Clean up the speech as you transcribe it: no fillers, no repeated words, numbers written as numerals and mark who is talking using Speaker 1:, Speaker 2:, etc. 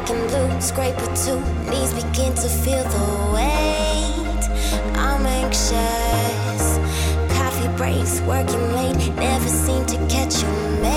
Speaker 1: can lose, scrape a two, knees begin to feel the weight. I'm anxious, coffee breaks, working late, never seem to catch your mate.